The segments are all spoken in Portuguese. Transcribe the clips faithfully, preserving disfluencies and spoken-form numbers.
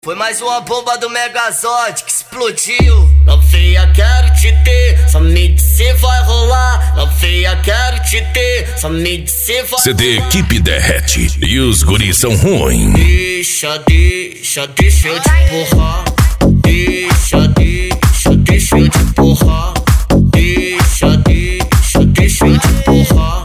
Foi mais uma bomba do Megazord que explodiu. Novinha, quero te ter, só me diz se vai rolar. Novinha, quero te ter, só me diz se vai C D Equipe derrete e os guris são ruins. Deixa, deixa, deixa eu te empurrar. Deixa, deixa, deixa eu te empurrar. Deixa, deixa, deixa eu te empurrar.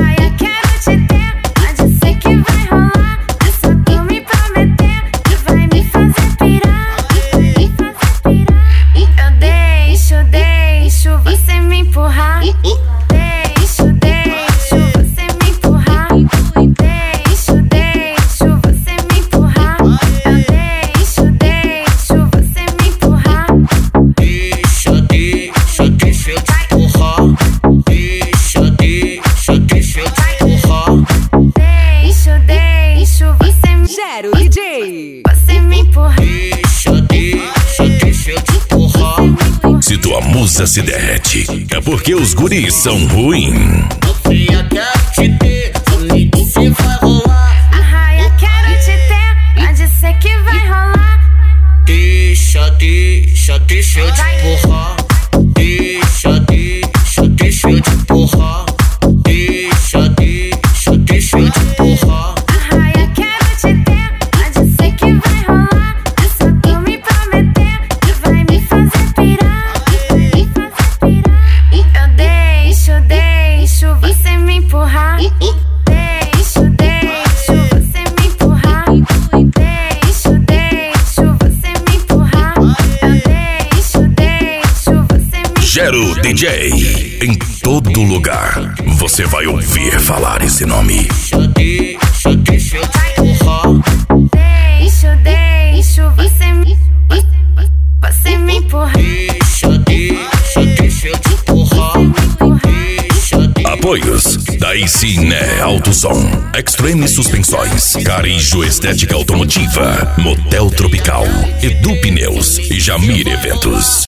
Deixo, deixo você me empurrar. Deixo, deixo você me empurrar. Eu deixo, deixo você me empurrar. Deixa, deixa, deixa eu te empurrar. Deixa, deixa, deixa eu te empurrar. Deixo, deixo você me Gero D J. Você me empurrar. Deixa, deixa, deixa eu te empurrar. Se tua musa se derrete, é porque os guris são ruins. Novinha, quero te ter, só me diz se vai rolar. A raia quero te ter, pode ser que vai rolar. Deixa, deixa, deixa eu te empurrar. Deixa, deixa, deixa eu te empurrar. Deixa, deixa, deixa eu te empurrar. A raia quero te ter, pode ser que vai rolar. É só tu me prometer que vai me fazer pirar. Eu deixo, deixo você me empurrar. Deixo, deixo você me empurrar. Deixo, deixo você me empurrar. Eu deixo, deixo você me empurrar. Gero D J. Em todo lugar você vai ouvir falar esse nome. Deixa, deixa, deixa eu te empurrar. Deixo, deixo você me Você me empurrar. Deixa, deixa, deixa eu te empurrar. Deixa, deixa. Apoios da Icine Autosom, Extreme Suspensões, Carijo Estética Automotiva, Motel Tropical, Edu Pneus e Jamir Eventos.